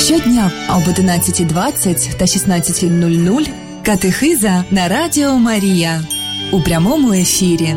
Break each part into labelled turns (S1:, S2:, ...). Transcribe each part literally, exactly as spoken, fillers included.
S1: Щодня об одинадцятій двадцять та шістнадцятій нуль нуль катехиза на Радіо Марія у прямому ефірі.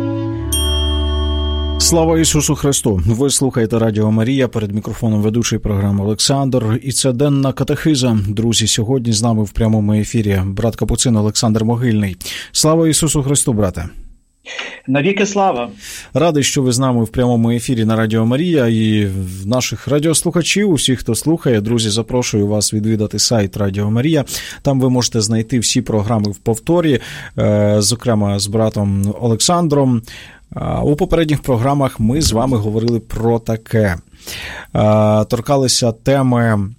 S2: Слава Ісусу Христу! Ви слухаєте Радіо Марія, перед мікрофоном ведучий програми Олександр. І це денна катехиза. Друзі, сьогодні з нами в прямому ефірі брат Капуцин Олександр Могильний. Слава Ісусу Христу, брате!
S3: Навіки слава!
S2: Радий, що ви з нами в прямому ефірі на Радіо Марія і наших радіослухачів, усіх, хто слухає. Друзі, запрошую вас відвідати сайт Радіо Марія. Там ви можете знайти всі програми в повторі, зокрема з братом Олександром. У попередніх програмах ми з вами говорили про таке. Торкалися теми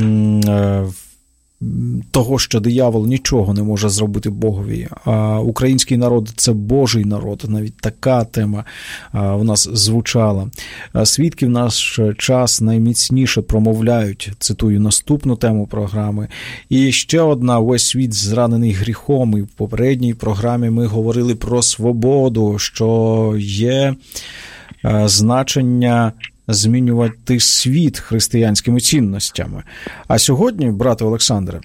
S2: того, що диявол нічого не може зробити Богові. Український народ – це Божий народ. Навіть така тема у нас звучала. Свідки в наш час найміцніше промовляють, цитую наступну тему програми. І ще одна, весь світ зранений гріхом. І в попередній програмі ми говорили про свободу, що є значення змінювати світ християнськими цінностями. А сьогодні, брате Олександре,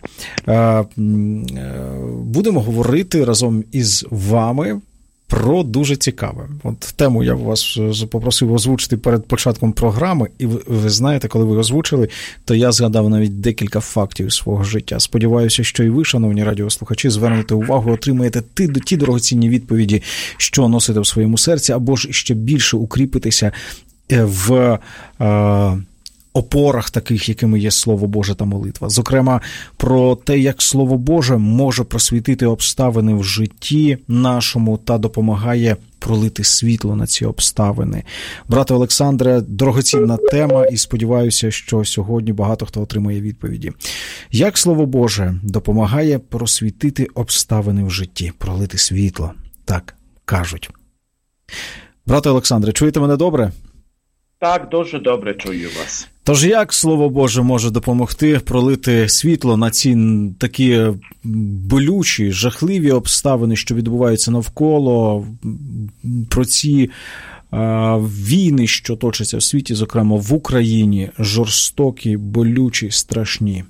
S2: будемо говорити разом із вами про дуже цікаве. От тему я вас попросив озвучити перед початком програми, і ви, ви знаєте, коли ви озвучили, то я згадав навіть декілька фактів свого життя. Сподіваюся, що і ви, шановні радіослухачі, звернете увагу, отримаєте ті, ті дорогоцінні відповіді, що носите в своєму серці, або ж ще більше укріпитися в е, опорах таких, якими є Слово Боже та молитва. Зокрема, про те, як Слово Боже може просвітити обставини в житті нашому та допомагає пролити світло на ці обставини. Брате Олександре, дорогоцінна тема, і сподіваюся, що сьогодні багато хто отримає відповіді. Як Слово Боже допомагає просвітити обставини в житті, пролити світло? Так кажуть. Брате Олександре, чуєте мене добре?
S3: Так, дуже добре чую вас.
S2: Тож як Слово Боже може допомогти пролити світло на ці такі болючі, жахливі обставини, що відбуваються навколо, про ці а, війни, що точаться в світі, зокрема в Україні, жорстокі, болючі, страшні?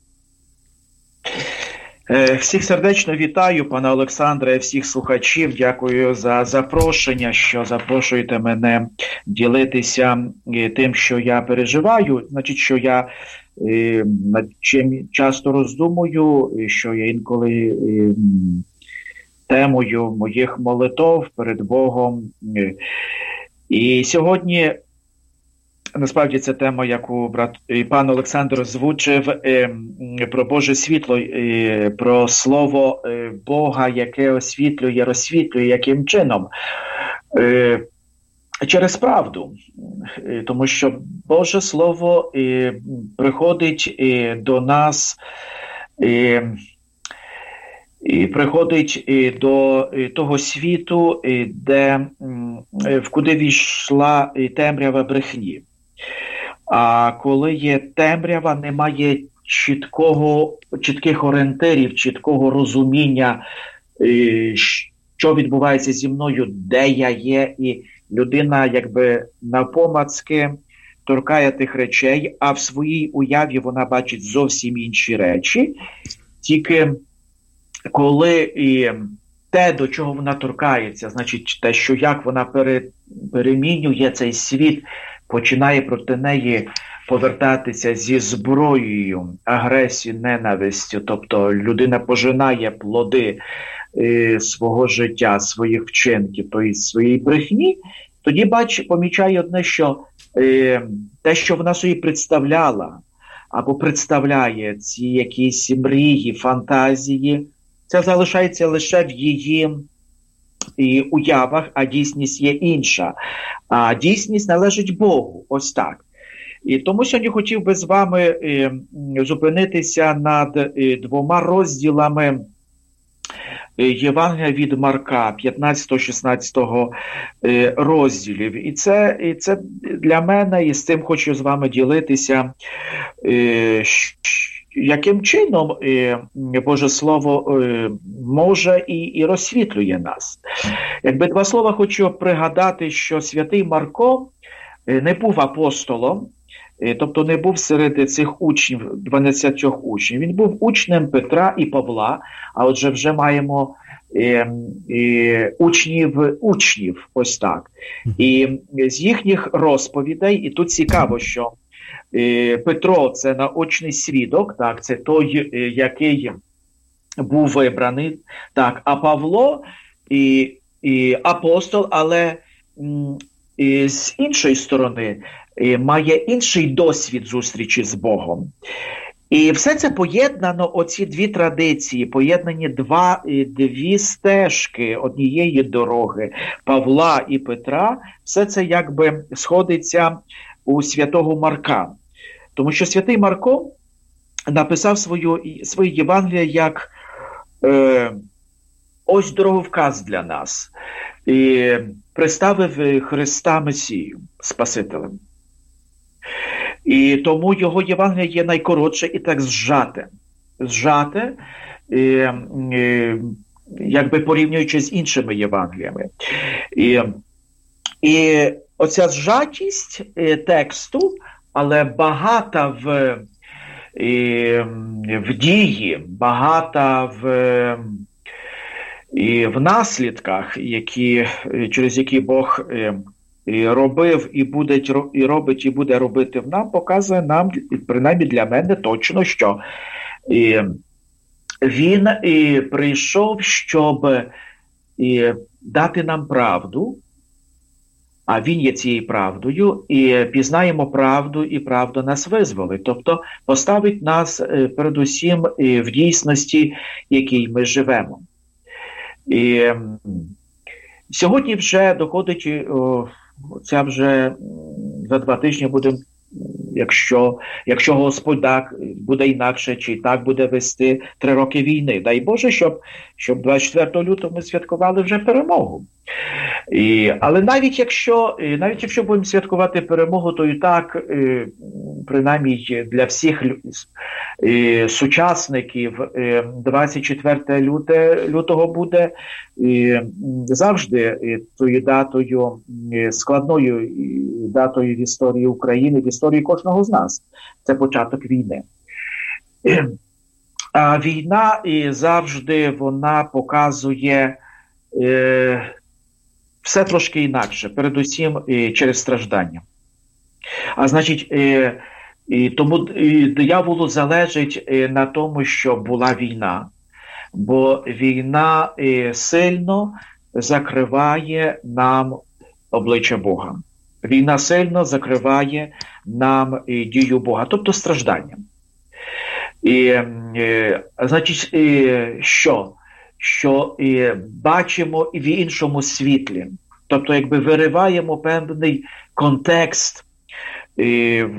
S3: Всіх сердечно вітаю, пане Олександре, всіх слухачів. Дякую за запрошення, що запрошуєте мене ділитися тим, що я переживаю. Значить, що я над чим часто роздумую, що я інколи темою моїх молитов перед Богом. І сьогодні насправді це тема, яку брат пан Олександр озвучив, е, про Боже світло, е, про слово е, Бога, яке освітлює, розсвітлює, яким чином? Е, через правду. Е, тому що Боже Слово е, приходить е, до нас, е, і приходить е, до е, того світу, е, де, е, в куди війшла е, темрява брехні. А коли є темрява, немає чіткого, чітких орієнтирів, чіткого розуміння, що відбувається зі мною, де я є, і людина якби навпомацки торкає тих речей, а в своїй уяві вона бачить зовсім інші речі. Тільки коли і те, до чого вона торкається, значить те, що як вона пере, перемінює цей світ, починає проти неї повертатися зі зброєю агресії, ненавистю. Тобто людина пожинає плоди е, свого життя, своїх вчинків, тобто своєї брехні, тоді бач, помічає одне, що е, те, що вона собі представляла, або представляє ці якісь мрії, фантазії, це залишається лише в її і уявах, а дійсність є інша. А дійсність належить Богу. Ось так. І тому сьогодні хотів би з вами е, зупинитися над е, двома розділами е, Євангелія від Марка, п'ятнадцятого-шістнадцятого е, розділів. І це, і це для мене, і з цим хочу з вами ділитися, е, яким чином е, Боже Слово е, може і, і розсвітлює нас. Якби два слова хочу пригадати, що святий Марко е, не був апостолом, тобто не був серед цих учнів, дванадцятьох учнів. Він був учнем Петра і Павла, а отже вже маємо е, е, учнів, учнів, ось так. І з їхніх розповідей, і тут цікаво, що е, Петро – це наочний свідок, так, це той, е, який був вибраний, так, а Павло і, і апостол, але м, і з іншої сторони і має інший досвід зустрічі з Богом. І все це поєднано, оці дві традиції, поєднані два, дві стежки однієї дороги Павла і Петра, все це якби сходиться у святого Марка. Тому що святий Марко написав свою, свою Євангеліє як е, ось дороговказ для нас. І представив Христа Месію, Спасителем. І тому його Євангеліє є найкоротше і так зжате. Зжате, і, і, якби порівнюючи з іншими Євангеліями. І, і оця зжатість тексту, але багата в, і, в дії, багата в, і в наслідках, які, через які Бог і робив, і, буде, і робить, і буде робити в нам, показує нам, принаймні для мене точно, що і, він і, прийшов, щоб і, дати нам правду, а він є цією правдою, і пізнаємо правду, і правда нас визволить. Тобто поставить нас передусім в дійсності, в якій ми живемо. І сьогодні вже доходить, о, ця вже за два тижні буде, якщо, якщо Господь так буде інакше, чи так буде вести три роки війни. Дай Боже, щоб, щоб двадцять четвертого лютого ми святкували вже перемогу. І, але навіть якщо, навіть якщо будемо святкувати перемогу, то і так, принаймні для всіх сучасників, двадцять четвертого лютого буде завжди тою датою, складною датою в історії України, в історії кожного з нас. Це початок війни. А війна завжди вона показує все трошки інакше, передусім і через страждання. А значить, і, і тому і дияволу залежить і на тому, що була війна. Бо війна і сильно закриває нам обличчя Бога. Війна сильно закриває нам і дію Бога, тобто страждання. І, і, значить, і, що? що і бачимо і в іншому світлі. Тобто, якби вириваємо певний контекст і в,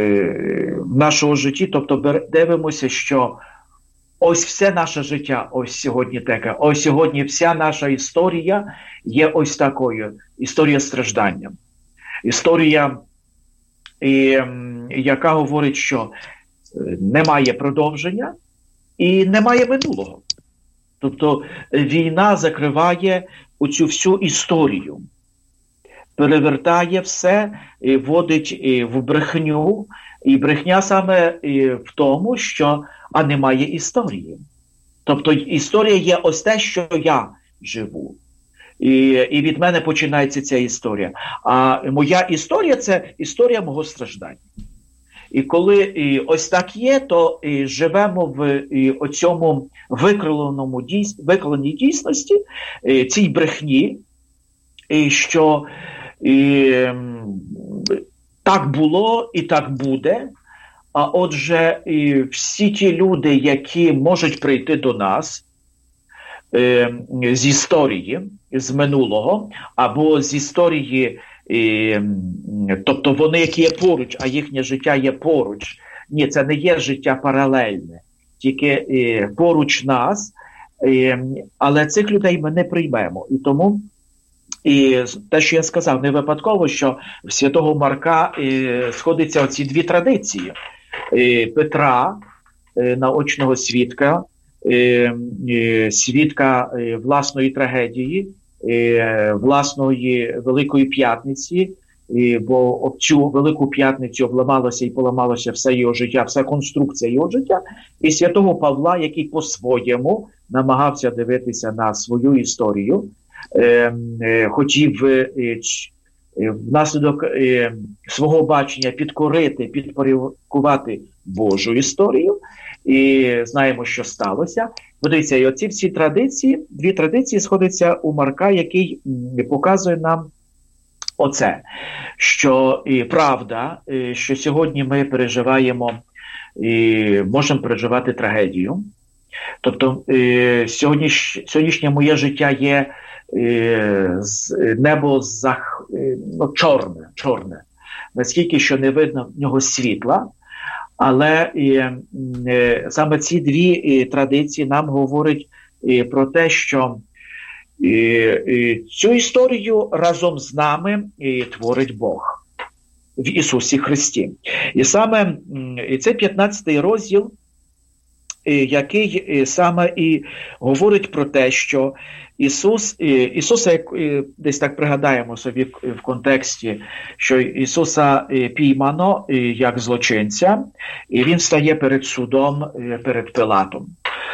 S3: в нашого житті, тобто дивимося, що ось все наше життя, ось сьогодні таке, ось сьогодні вся наша історія є ось такою. Історія страждання. Історія, і, яка говорить, що немає продовження і немає минулого. Тобто війна закриває оцю всю історію, перевертає все, і вводить в брехню, і брехня саме в тому, що а немає історії. Тобто історія є ось те, що я живу. І, і від мене починається ця історія. А моя історія – це історія мого страждання. І коли і ось так є, то і живемо в і оцьому викривленому дійс, викривленій дійсності, і цій брехні, і що і, так було і так буде. А отже, і всі ті люди, які можуть прийти до нас е, з історії, з минулого, або з історії, І, тобто вони, які є поруч, а їхнє життя є поруч. Ні, це не є життя паралельне, тільки і, поруч нас, і, але цих людей ми не приймемо. І тому і те, що я сказав, не випадково, що в святого Марка і, сходяться оці дві традиції. І, Петра, і, наочного свідка, і, і, свідка і, власної трагедії, власної Великої П'ятниці, і, бо об цю Велику П'ятницю обламалося і поламалося все його життя, вся конструкція його життя, і святого Павла, який по-своєму намагався дивитися на свою історію, е, е, хотів е, е, внаслідок е, свого бачення підкорити, підпорядкувати Божу історію, і знаємо, що сталося. Подивіться, і оці всі традиції, дві традиції сходяться у Марка, який показує нам оце, що і правда, і, що сьогодні ми переживаємо, і можемо переживати трагедію. Тобто і, сьогодніш, сьогоднішнє моє життя є і, з, небо зах, ну, чорне, чорне, наскільки що не видно в нього світла. Але і, і, саме ці дві і, традиції нам говорять і, про те, що і, і, цю історію разом з нами і, творить Бог в Ісусі Христі. І саме і це п'ятнадцятий розділ, і, який і, саме і говорить про те, що Ісус, і, Ісуса, як, і, десь так пригадаємо собі в контексті, що Ісуса піймано і, як злочинця, і Він стає перед судом, і, перед Пилатом.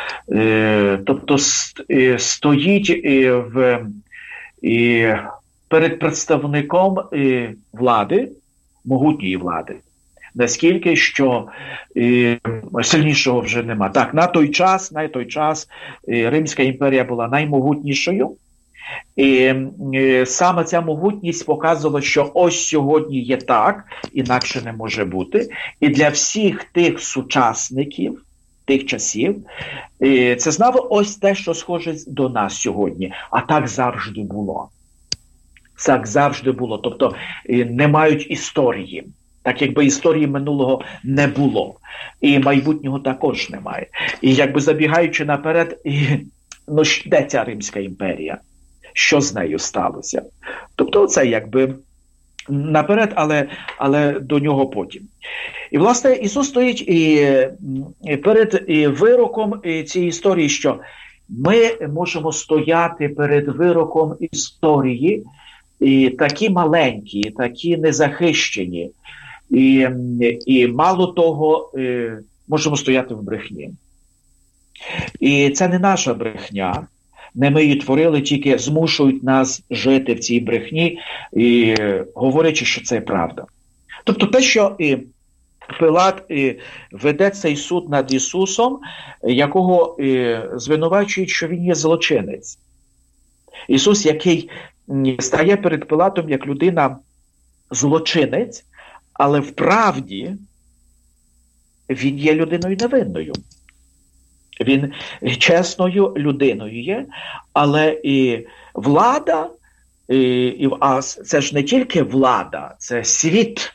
S3: І, тобто і, стоїть і, в, і, перед представником і, влади, могутньої влади. Наскільки, що і, сильнішого вже нема. Так, на той час, на той час і, Римська імперія була наймогутнішою. І, і саме ця могутність показувала, що ось сьогодні є так, інакше не може бути. І для всіх тих сучасників, тих часів, і, це знало ось те, що схоже до нас сьогодні. А так завжди було. Так завжди було. Тобто і, не мають історії. Так, якби історії минулого не було. І майбутнього також немає. І якби забігаючи наперед, і, ну, де ця Римська імперія? Що з нею сталося? Тобто це якби наперед, але, але до нього потім. І, власне, Ісус стоїть і, і перед і вироком і цієї історії, що ми можемо стояти перед вироком історії, і такі маленькі, такі незахищені, І, і мало того, можемо стояти в брехні. І це не наша брехня. Не ми її творили, тільки змушують нас жити в цій брехні, і говорячи, що це правда. Тобто те, що і Пилат і веде цей суд над Ісусом, якого і звинувачують, що Він є злочинець. Ісус, який стає перед Пилатом як людина злочинець, але вправді він є людиною невинною. Він чесною людиною є, але і влада, і, і, а це ж не тільки влада, це світ.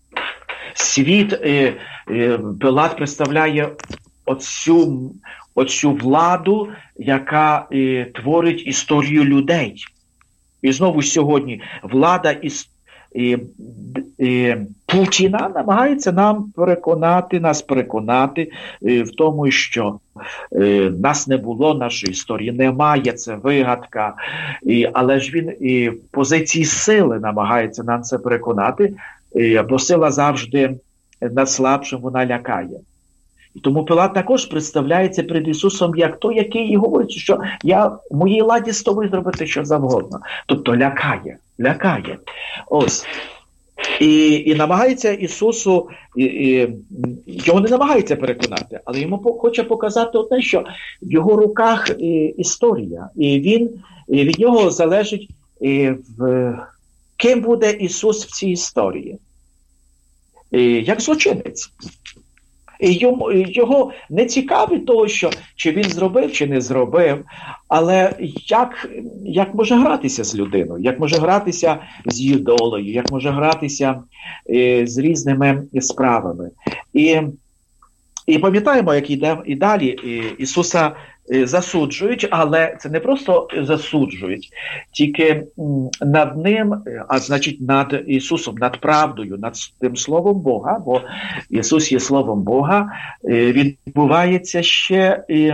S3: Світ, і, і Пилат представляє оцю, оцю владу, яка і, творить історію людей. І знову сьогодні влада історії, І, і Путіна намагається нам переконати, нас переконати і, в тому, що і, нас не було, нашої історії немає, це вигадка. І, але ж він і в позиції сили намагається нам це переконати, і, бо сила завжди над слабшим, вона лякає. І тому Пилат також представляється перед Ісусом як той, який і говорить, що я в моїй ладі з тобою зробити що завгодно. Тобто лякає, лякає. Ось. І, і намагається Ісусу, і, і, його не намагається переконати, але йому хоче показати те, що в його руках і, історія. І він, і від нього залежить, і в, ким буде Ісус в цій історії. І, як злочинець. І йому, його не цікавить того, що чи він зробив, чи не зробив, але як, як може гратися з людиною, як може гратися з її долею, як може гратися е, з різними справами. І, і пам'ятаємо, як йде і далі, і Ісуса е, засуджують, але це не просто засуджують, тільки над ним, а значить над Ісусом, над правдою, над тим Словом Бога, бо Ісус є Словом Бога, е, відбувається ще і,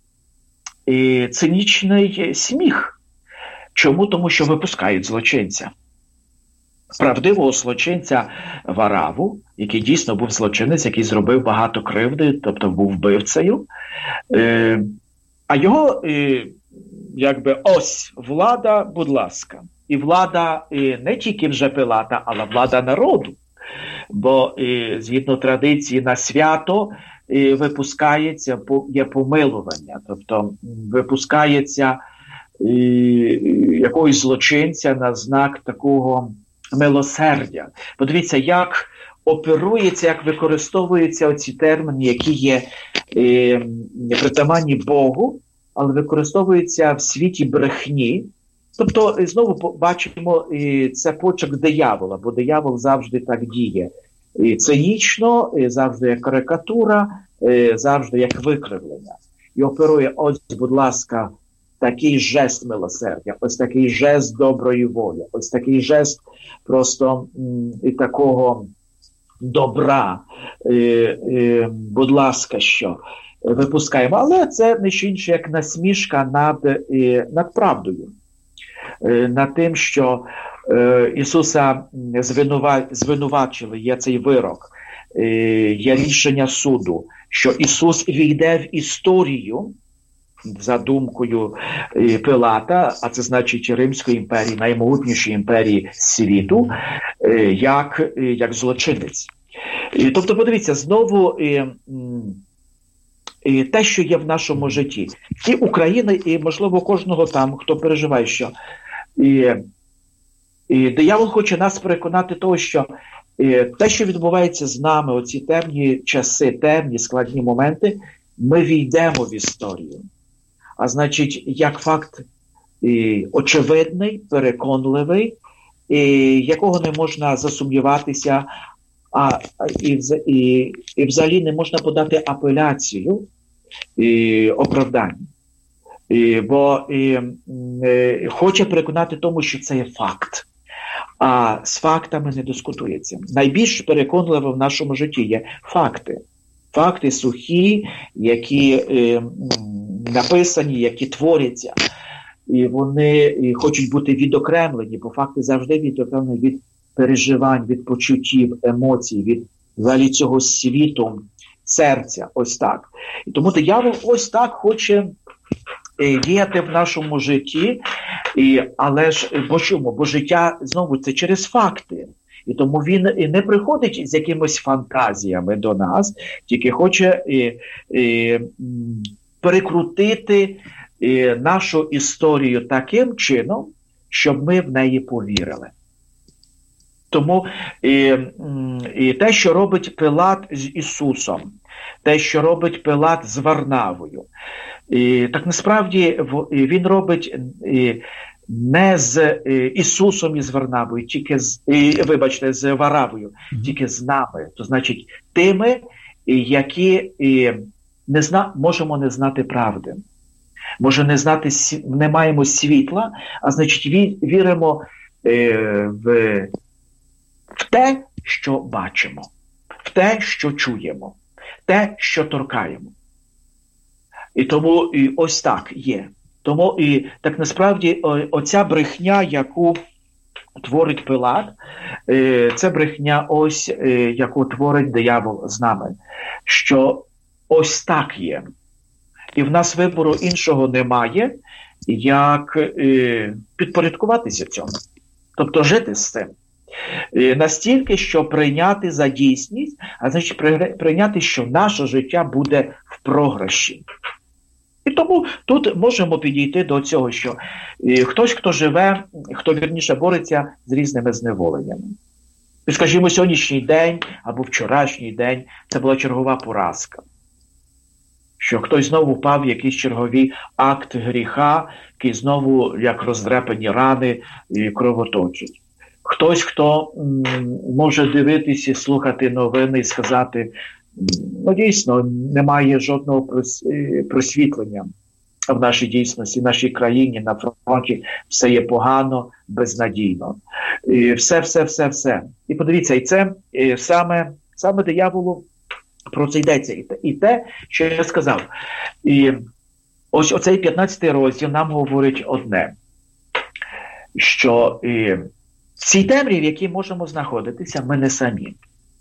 S3: і цинічний сміх. Чому? Тому що випускають злочинця. правдивого злочинця Вараву, який дійсно був злочинець, який зробив багато кривди, тобто був вбивцею. Е, а його, е, якби, ось, влада, будь ласка. І влада е, не тільки вже Пилата, але влада народу. Бо, е, згідно традиції, на свято е, випускається, є помилування. Тобто, випускається е, якогось злочинця на знак такого милосердя. Подивіться, як оперується, як використовуються оці терміни, які є е, притаманні Богу, але використовуються в світі брехні. Тобто, знову бачимо, е, це почерк диявола, бо диявол завжди так діє. І цинічно, і завжди як карикатура, е, завжди як викривлення. І оперує, ось, будь ласка, такий жест милосердя, ось такий жест доброї волі, ось такий жест просто м, і такого добра, е, е, будь ласка, що випускаємо. Але це не що інше, як насмішка над, е, над правдою, е, над тим, що е, Ісуса звинува, звинувачили, є цей вирок, е, є рішення суду, що Ісус війде в історію, за думкою Пилата, а це значить Римської імперії, наймогутнішої імперії світу, як, як злочинець. Тобто, подивіться, знову те, що є в нашому житті. І України, і, можливо, кожного там, хто переживає, що і, і диявол хоче нас переконати того, що те, що відбувається з нами, оці темні часи, темні, складні моменти, ми війдемо в історію. А значить, як факт і, очевидний, переконливий, і, якого не можна засумніватися, а і, і, і взагалі не можна подати апеляцію і, оправдання. І, бо і, і, хоче переконати тому, що це є факт. А з фактами не дискутується. Найбільш переконливо в нашому житті є факти. Факти сухі, які е, написані, які творяться, і вони і хочуть бути відокремлені, бо факти завжди відокремлені від переживань, від почуттів, емоцій, від взагалі цього світу, серця, ось так. І тому диявол ось так хоче е, діяти в нашому житті, і, але ж, бо чому? Бо життя, знову, це через факти. І тому він не приходить з якимись фантазіями до нас, тільки хоче і, і, перекрутити і, нашу історію таким чином, щоб ми в неї повірили. Тому і, і те, що робить Пилат з Ісусом, те, що робить Пилат з Варнавою, і, так насправді він робить і, не з Ісусом і з Варнавою, тільки з, і, вибачте, з Варавою, mm-hmm. тільки з нами. То значить, тими, які і, не зна, можемо не знати правди. Може не знати, не маємо світла, а значить ві, віримо е, в, в те, що бачимо, в те, що чуємо, те, що торкаємо. І тому і ось так є. Тому і так насправді о, оця брехня, яку творить Пилат, е, це брехня ось, е, яку творить диявол з нами. Що ось так є. І в нас вибору іншого немає, як е, підпорядкуватися цьому. Тобто жити з цим. Е, настільки, що прийняти за дійсність, а значить прийняти, що наше життя буде в програші. І тому тут можемо підійти до цього, що е, хтось, хто живе, хто вірніше бореться з різними зневоленнями. І, скажімо, сьогоднішній день або вчорашній день – це була чергова поразка. Що хтось знову впав в якийсь черговий акт гріха, який знову, як роздрепані рани, кровоточить. Хтось, хто м, може дивитися, слухати новини і сказати, ну дійсно, немає жодного просвітлення в нашій дійсності, в нашій країні, на фронті, все є погано, безнадійно. І все, все, все, все. І подивіться, і це і саме, саме дияволу про це йдеться. І те, і те, що я сказав. І ось оцей п'ятнадцятий розділ нам говорить одне, що і В цій темряві, в якій можемо знаходитися, ми не самі.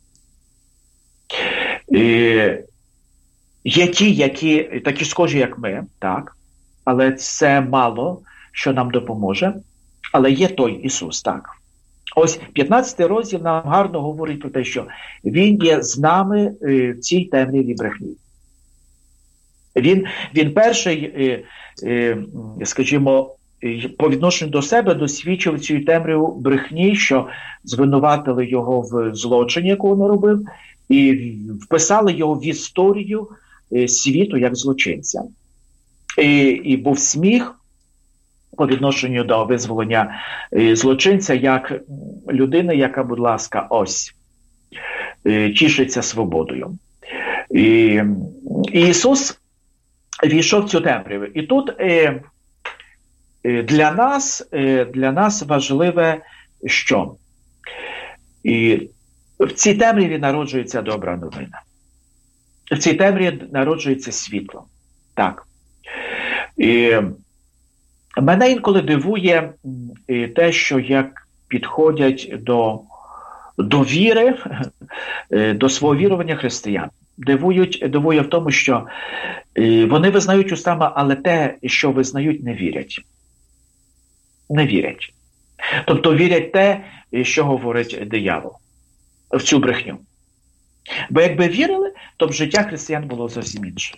S3: Е, є ті, які такі схожі, як ми, так, але це мало, що нам допоможе. Але є той Ісус, так. Ось п'ятнадцятий розділ нам гарно говорить про те, що Він є з нами в цій темряві брехні. Він, він перший, скажімо, по відношенню до себе досвідчив цю темряву брехні, що звинуватили його в злочині, якого не робив, і вписали його в історію світу як злочинця. І, і був сміх по відношенню до визволення злочинця, як людини, яка, будь ласка, ось, тішиться свободою. І, і Ісус війшов в цю темряву. І тут е, для нас, е, для нас важливе, що і в цій темряві народжується добра новина. В цій темряві народжується світло. Так. І мене інколи дивує те, що як підходять до, до віри, до свого вірування християн. Дивують, дивує в тому, що вони визнають устами, але те, що визнають, не вірять. Не вірять. Тобто вірять те, що говорить диявол, в цю брехню. Бо якби вірили, то б життя християн було зовсім інше.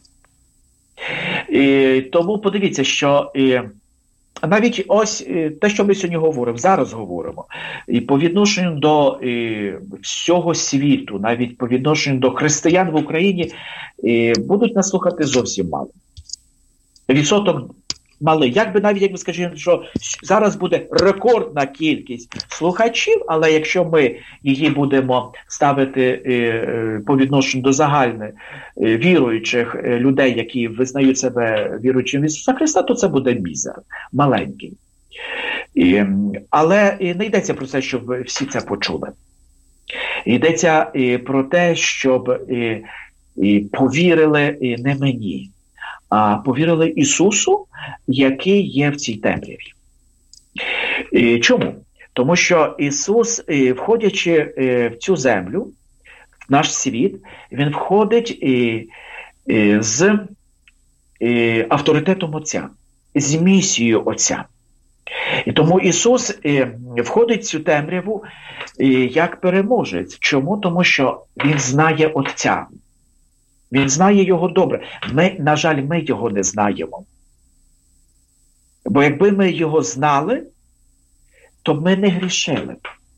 S3: І тому подивіться, що і, навіть ось і, те, що ми сьогодні говоримо, зараз говоримо, і по відношенню до і, всього світу, навіть по відношенню до християн в Україні, і, будуть нас слухати зовсім мало. Відсоток малий. Якби навіть, як ви скажете, що зараз буде рекордна кількість слухачів, але якщо ми її будемо ставити е, по відношенню до загальних е, віруючих е, людей, які визнають себе віруючим в Ісуса Христа, то це буде мізер, маленький. І, але і не йдеться про це, щоб всі це почули. Йдеться і про те, щоб і, і повірили і не мені, а повірили Ісусу, який є в цій темряві. І чому? Тому що Ісус, входячи в цю землю, в наш світ, Він входить з авторитетом Отця, з місією Отця. І тому Ісус входить в цю темряву як переможець. Чому? Тому що Він знає Отця. Він знає його добре. Ми, на жаль, ми його не знаємо. Бо якби ми його знали, то ми не грішили.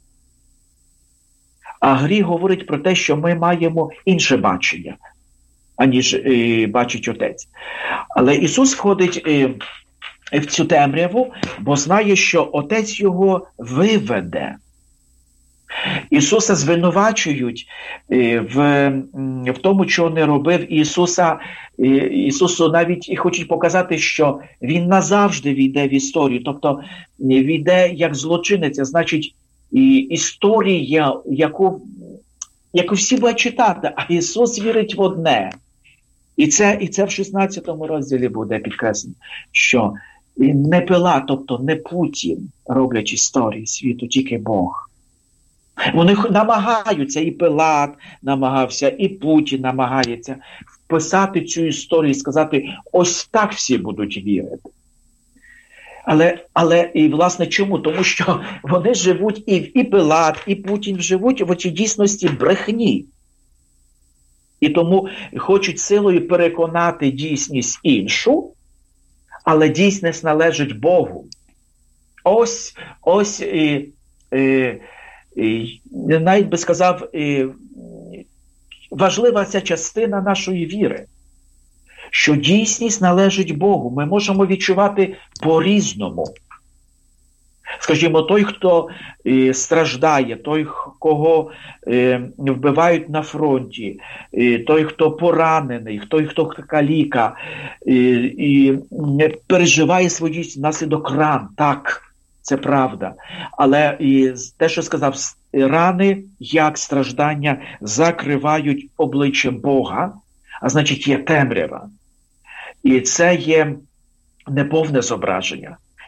S3: А гріх говорить про те, що ми маємо інше бачення, аніж е, бачить Отець. Але Ісус входить е, в цю темряву, бо знає, що Отець його виведе. Ісуса звинувачують в, в тому, що не робив Ісуса. Ісусу навіть і хочуть показати, що Він назавжди війде в історію. Тобто війде як злочинець, значить і історія, яку, яку всі будуть читати, а Ісус вірить в одне. І це, і це в шістнадцятому розділі буде підкреслено, що не Пилат, тобто не Путін роблять історії світу, тільки Бог. Вони намагаються, і Пилат намагався, і Путін намагається вписати цю історію і сказати, ось так всі будуть вірити. Але, але і, власне, чому? Тому що вони живуть, і, і Пилат, і Путін живуть в цій дійсності брехні. І тому хочуть силою переконати дійсність іншу, але дійсність належить Богу. Ось, ось, і, і, і, навіть би сказав, і, важлива ця частина нашої віри, що дійсність належить Богу. Ми можемо відчувати по-різному. Скажімо, той, хто е, страждає, той, кого е, вбивають на фронті, е, той, хто поранений, той, хто каліка, е, і не переживає свою внаслідок ран. Так, це правда. Але і те, що сказав, рани, як страждання, закривають обличчя Бога, а значить є темрява. І це є неповне зображення.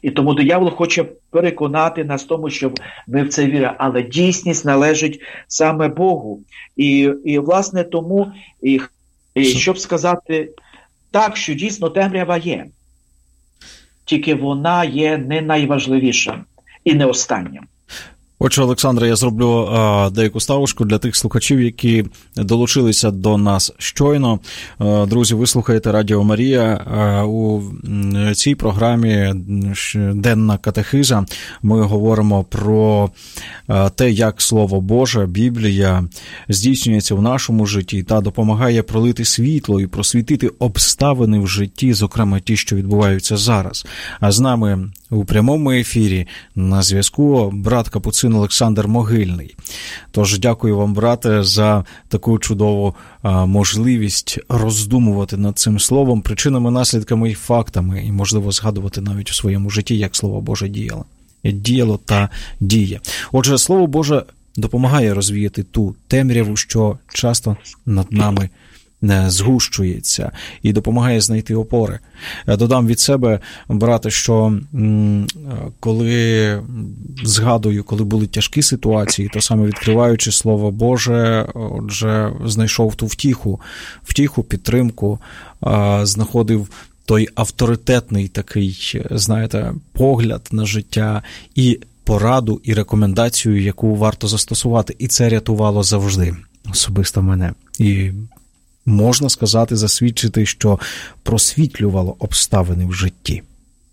S3: І тому диявол хоче переконати нас в тому, що ми в це віримо. Але дійсність належить саме Богу. І, і власне, тому, і, і, щоб сказати так, що дійсно темрява є. Тільки вона є не найважливіша і не остання.
S2: Отже, Олександре, я зроблю а, деяку ставочку для тих слухачів, які долучилися до нас щойно. А, друзі, ви слухаєте Радіо Марія. А, у цій програмі «Денна катехиза» ми говоримо про а, те, як Слово Боже, Біблія здійснюється в нашому житті та допомагає пролити світло і просвітити обставини в житті, зокрема ті, що відбуваються зараз. А з нами у прямому ефірі на зв'язку брат Капуцин Олександр Могильний. Тож дякую вам, брате, за таку чудову а, можливість роздумувати над цим словом, причинами, наслідками і фактами, і, можливо, згадувати навіть у своєму житті, як Слово Боже діяло. Діяло та діє. Отже, Слово Боже допомагає розвіяти ту темряву, що часто над нами згущується, і допомагає знайти опори. Додам від себе, брате, що коли згадую, коли були тяжкі ситуації, то саме відкриваючи Слово Боже, отже, знайшов ту втіху, втіху, підтримку, знаходив той авторитетний такий, знаєте, погляд на життя і пораду, і рекомендацію, яку варто застосувати. І це рятувало завжди, особисто мене. І можна сказати, засвідчити, що просвітлювало обставини в житті.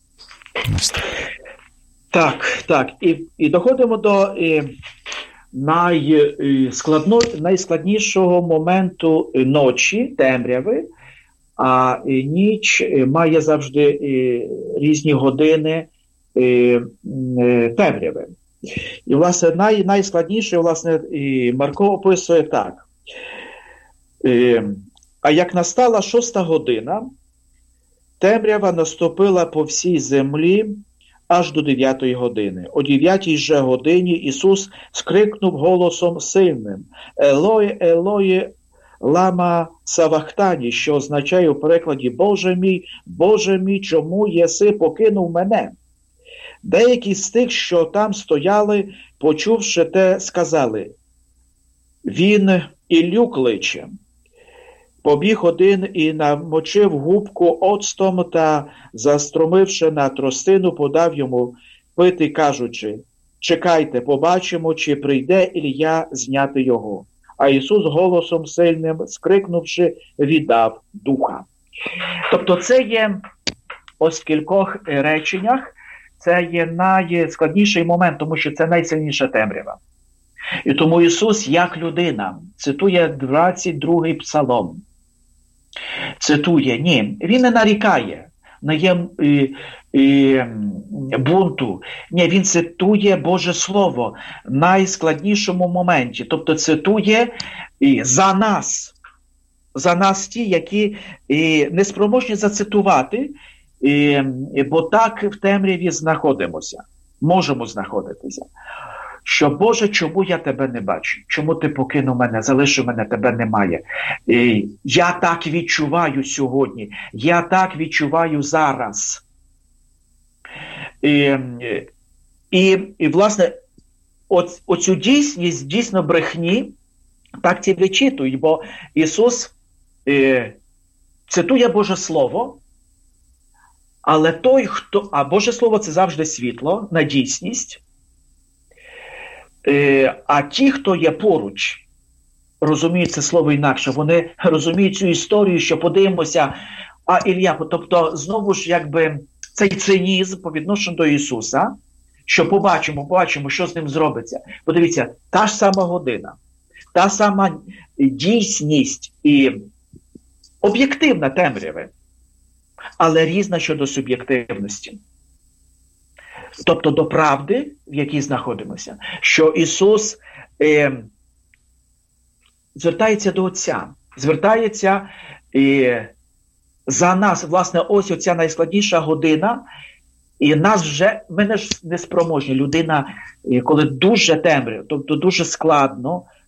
S3: Так, так. І, і доходимо до і, найскладно, найскладнішого моменту ночі, темряви, а і, ніч має завжди і, різні години і, і, темряви. І, власне, най, найскладніше, власне, і Марко описує так. А як настала шоста година, темрява наступила по всій землі аж до дев'ятої години. О дев'ятій же годині Ісус скрикнув голосом сильним: «Елої, Елої, лама савахтані», що означає в перекладі «Боже мій, Боже мій, чому єси покинув мене?» Деякі з тих, що там стояли, почувши те, сказали: «Він Іллю кличе». Побіг один і намочив губку оцтом та, застромивши на тростину, подав йому пити, кажучи: «Чекайте, побачимо, чи прийде Ілля зняти його». А Ісус голосом сильним, скрикнувши, віддав духа. Тобто це є, ось в кількох реченнях, це є найскладніший момент, тому що це найсильніша темрява. І тому Ісус, як людина, цитує двадцять другий псалом. Цитує, ні, він не нарікає, не є і, і, бунту. Ні, він цитує Боже Слово в найскладнішому моменті. Тобто цитує і, за нас, за нас ті, які і, неспроможні зацитувати, і, і, бо так в темряві знаходимося, можемо знаходитися. Що, Боже, чому я тебе не бачу? Чому ти покинув мене, залишив мене, тебе немає? І я так відчуваю сьогодні, я так відчуваю зараз. І, і, і власне, оц, оцю дійсність, дійсно брехні, так ці вичитують, бо Ісус е, цитує Боже Слово, але той, хто... А Боже Слово – це завжди світло на дійсність. А ті, хто є поруч, розуміють це слово інакше, вони розуміють цю історію, що подивимося, а Ілля, тобто знову ж якби цей цинізм по відношенню до Ісуса, що побачимо, побачимо, що з ним зробиться. Подивіться, та ж сама година, та сама дійсність і об'єктивна темряви, але різна щодо суб'єктивності. Тобто до правди, в якій знаходимося, що Ісус е, звертається до Отця, звертається е, за нас, власне, ось оця найскладніша година, і нас вже, ми не спроможні, людина, коли дуже темрява, тобто дуже складно,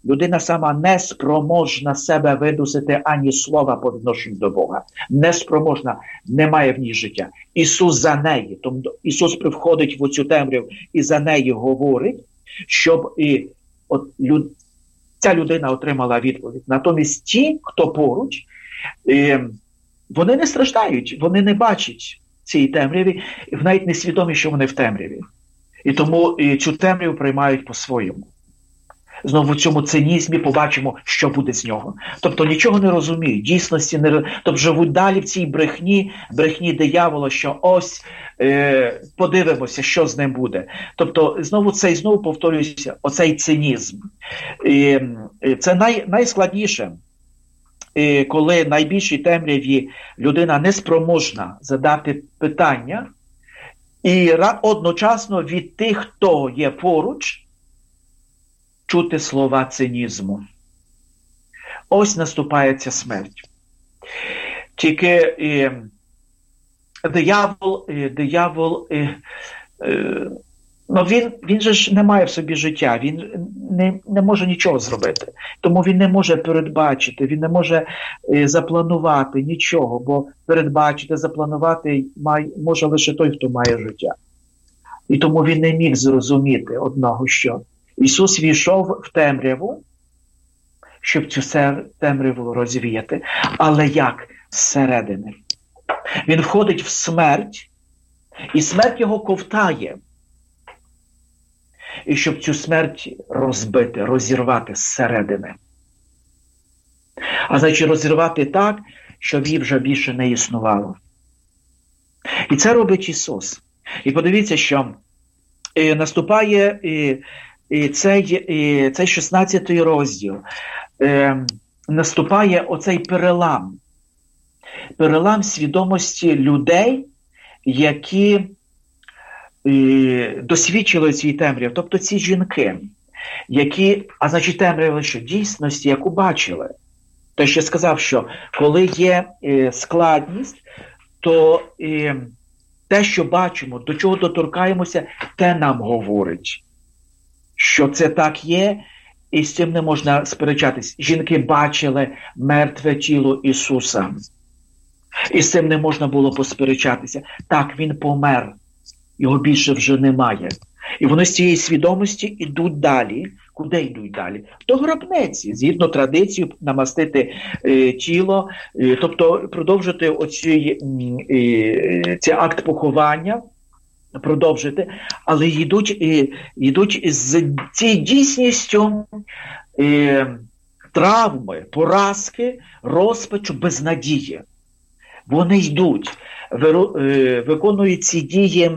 S3: людина сама не спроможна себе видусити ані слова по відношенню до Бога. Не спроможна, немає в ній життя. Ісус за неї, тому Ісус привходить в оцю темряву і за неї говорить, щоб і от люд, ця людина отримала відповідь. Натомість ті, хто поруч, і, вони не страждають, вони не бачать цієї темряві, і навіть не свідомі, що вони в темряві. І тому і цю темряву приймають по-своєму. Знову в цьому цинізмі побачимо, що буде з нього. Тобто нічого не розуміють, дійсності не тобто живуть далі в цій брехні, брехні диявола, що ось е, подивимося, що з ним буде. Тобто знову це і знову повторюється, оцей цинізм. І, це най, найскладніше, і коли найбільшій темряві людина неспроможна задати питання, і одночасно від тих, хто є поруч, чути слова цинізму. Ось наступає ця смерть. Тільки е, диявол, е, диявол е, е, ну він, він же ж не має в собі життя, він не, не може нічого зробити. Тому він не може передбачити, він не може е, запланувати нічого, бо передбачити, запланувати має, може лише той, хто має життя. І тому він не міг зрозуміти одного, що Ісус війшов в темряву, щоб цю темряву розвіяти. Але як? Зсередини. Він входить в смерть, і смерть його ковтає. І щоб цю смерть розбити, розірвати зсередини. А значить розірвати так, щоб її вже більше не існувало. І це робить Ісус. І подивіться, що і наступає і, і цей, і цей шістнадцятий розділ. Е, наступає оцей перелам. Перелам свідомості людей, які е, досвідчили цієї темряви. Тобто ці жінки, які, а значить темряви, що дійсності, яку бачили. То ще сказав, що коли є е, складність, то е, те, що бачимо, до чого доторкаємося, те нам говорить, що це так є, і з цим не можна сперечатись. Жінки бачили мертве тіло Ісуса. І з цим не можна було посперечатися. Так, Він помер. Його більше вже немає. І вони з цієї свідомості йдуть далі. Куди йдуть далі? До гробниці. Згідно традиції, намастити е, тіло, е, тобто продовжити оці, е, цей акт поховання, продовжити, але йдуть, е, йдуть з цією дійсністю е, травми, поразки, розпачу, безнадії. Вони йдуть, виконують ці дії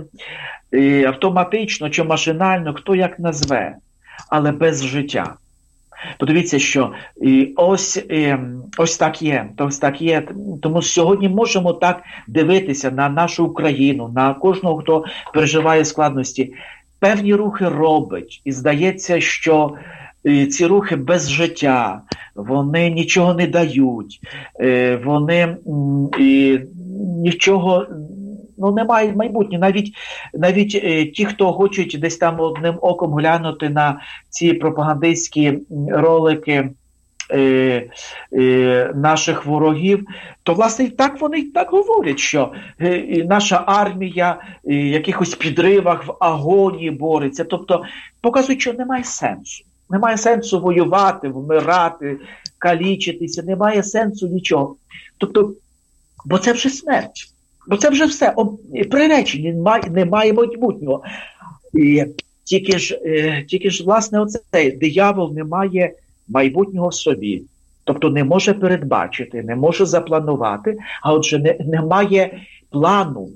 S3: автоматично чи машинально, хто як назве, але без життя. Подивіться, що ось, ось так є, ось так є. Тому сьогодні можемо так дивитися на нашу Україну, на кожного, хто переживає складності. Певні рухи робить, і здається, що ці рухи без життя, вони нічого не дають, вони і, нічого, ну, немає майбутнього. Навіть, навіть ті, хто хочуть десь там одним оком глянути на ці пропагандистські ролики е, е, наших ворогів, то, власне, так вони так говорять, що е, наша армія е, в якихось підривах, в агонії бореться. Тобто, показують, що немає сенсу. Немає сенсу воювати, вмирати, калічитися, немає сенсу нічого. Тобто, бо це вже смерть. Бо це вже все. Приречені, немає майбутнього. І тільки ж, тільки ж, власне, оцей диявол не має майбутнього в собі. Тобто не може передбачити, не може запланувати, а отже не, не має плану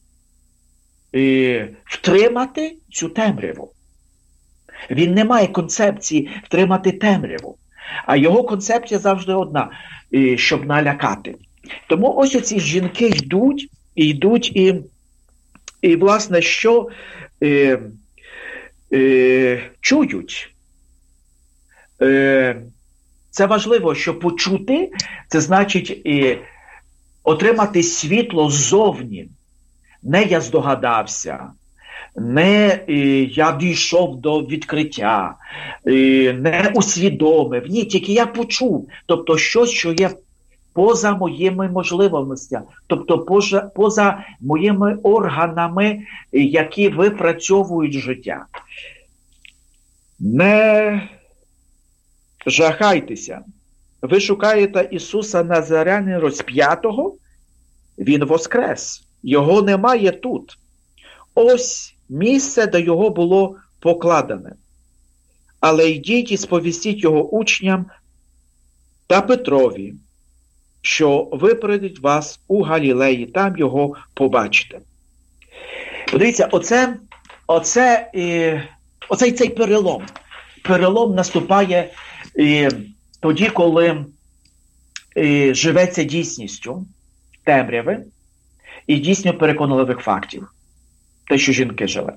S3: е, втримати цю темряву. Він не має концепції втримати темряву. А його концепція завжди одна, е, щоб налякати. Тому ось оці жінки йдуть, і йдуть, і, і власне, що е, е, чують. Е, це важливо, що почути, це значить е, отримати світло ззовні. Не я здогадався, не я дійшов до відкриття, не усвідомив. Ні, тільки я почув. Тобто щось, що є поза моїми можливостями, тобто поза, поза моїми органами, які випрацьовують життя. Не жахайтеся. Ви шукаєте Ісуса Назарянина розп'ятого? Він воскрес. Його немає тут. Ось місце, де його було покладене. Але йдіть і сповістіть його учням та Петрові, що випередить вас у Галілеї, там його побачите. Подивіться, оце, оце, е, оцей цей перелом. Перелом наступає е, тоді, коли е, живеться дійсністю темряви і дійсно переконливих фактів. Те, що жінки жили.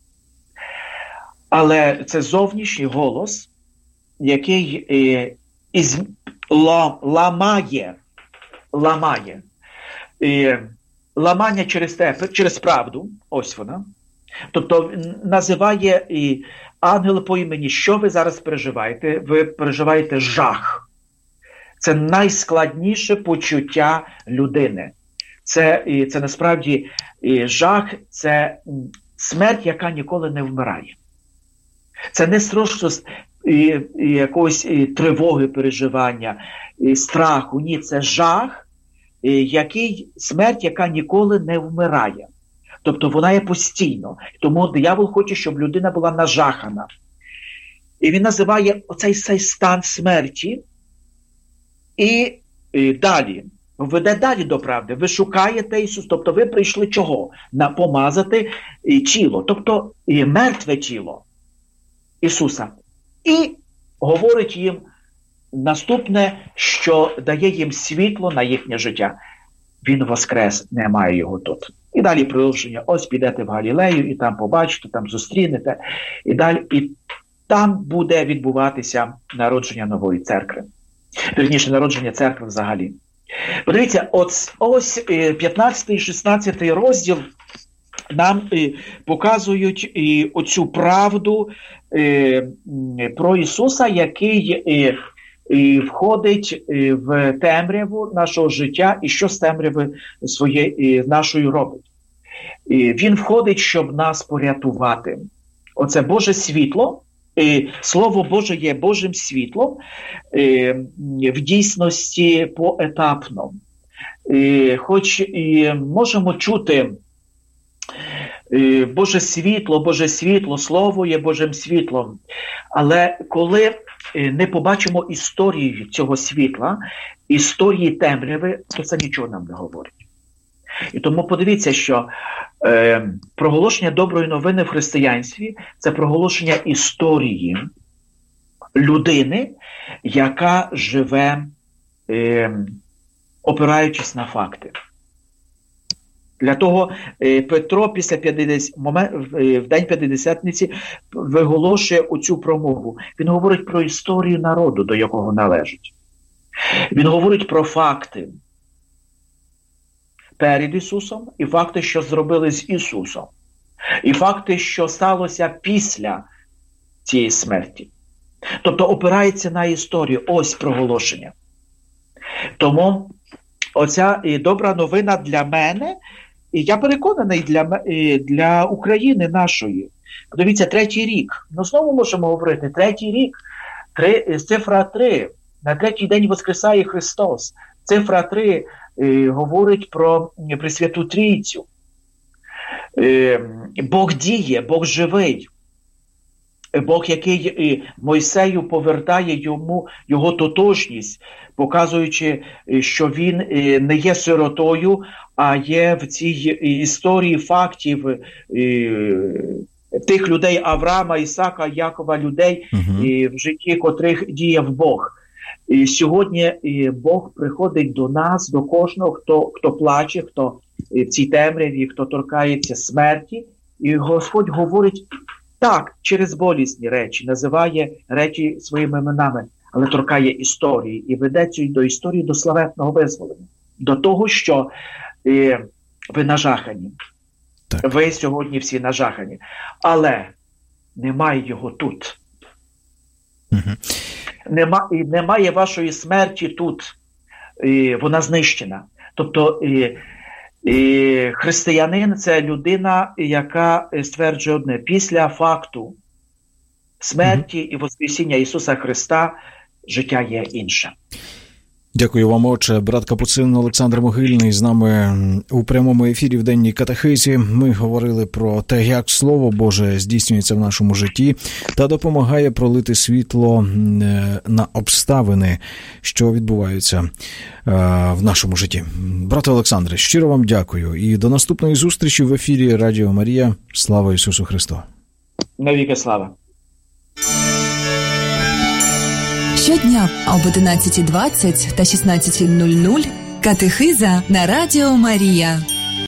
S3: Але це зовнішній голос, який е, із, ла, ламає, ламає. Е, ламання через те, через правду, ось вона. Тобто називає е, ангел по імені, що ви зараз переживаєте? Ви переживаєте жах. Це найскладніше почуття людини. Це, це насправді жах, це смерть, яка ніколи не вмирає. Це не просто якоїсь тривоги, переживання, страху. Ні, це жах, який, смерть, яка ніколи не вмирає. Тобто вона є постійно. Тому диявол хоче, щоб людина була нажахана. І він називає оцей, цей стан смерті і, і далі. Веде далі до правди. Ви шукаєте Ісус, тобто ви прийшли чого? На помазати тіло, тобто мертве тіло Ісуса. І говорить їм наступне, що дає їм світло на їхнє життя. Він воскрес, немає його тут. І далі продовження. Ось підете в Галілею, і там побачите, там зустрінете. І далі, і там буде відбуватися народження нової церкви. Вірніше, народження церкви взагалі. Подивіться, ось, ось п'ятнадцятий шістнадцятий розділ нам показують оцю правду про Ісуса, який входить в темряву нашого життя і що з темряви своєї нашої робить. Він входить, щоб нас порятувати. Оце Боже світло. Слово Боже є Божим світлом в дійсності поетапно. Хоч і можемо чути Боже світло, Боже світло, Слово є Божим світлом, але коли не побачимо історії цього світла, історії темряви, то це нічого нам не говорить. І тому подивіться, що е, проголошення доброї новини в християнстві – це проголошення історії людини, яка живе, е, опираючись на факти. Для того е, Петро після п'ятдесят, момент, в День П'ятидесятниці виголошує оцю промову. Він говорить про історію народу, до якого належить. Він говорить про факти перед Ісусом, і факти, що зробили з Ісусом. І факти, що сталося після цієї смерті. Тобто опирається на історію. Ось проголошення. Тому оця і добра новина для мене, і я переконаний для, і для України нашої. Подивіться, третій рік. Ну, знову можемо говорити, третій рік, три, цифра три. На третій день воскресає Христос. Цифра три е, говорить про Пресвяту Трійцю. Е, Бог діє, Бог живий. Бог, який Мойсею повертає йому його тотожність, показуючи, що він не є сиротою, а є в цій історії фактів тих людей Авраама, Ісака, Якова, людей, угу. в житті котрих діяв Бог. І сьогодні Бог приходить до нас, до кожного, хто, хто плаче, хто в цій темряві, хто торкається смерті. І Господь говорить так, через болісні речі, називає речі своїми іменами, але торкає історії і ведеться до історії, до славетного визволення. До того, що е, ви нажахані. Так. Ви сьогодні всі нажахані. Але немає його тут. Угу. Нема, і немає вашої смерті тут. І вона знищена. Тобто і, і християнин – це людина, яка стверджує одне. Після факту смерті угу. і воскресіння Ісуса Христа життя є інше.
S2: Дякую вам, отче. Брат Капуцин Олександр Могильний з нами у прямому ефірі в денній катехизі. Ми говорили про те, як Слово Боже здійснюється в нашому житті та допомагає пролити світло на обставини, що відбуваються в нашому житті. Брате Олександре, щиро вам дякую. І до наступної зустрічі в ефірі Радіо Марія. Слава Ісусу Христу!
S3: Навіки слава!
S1: Щодня об одинадцятій двадцять та шістнадцятій нуль нуль катехиза на Радіо Марія.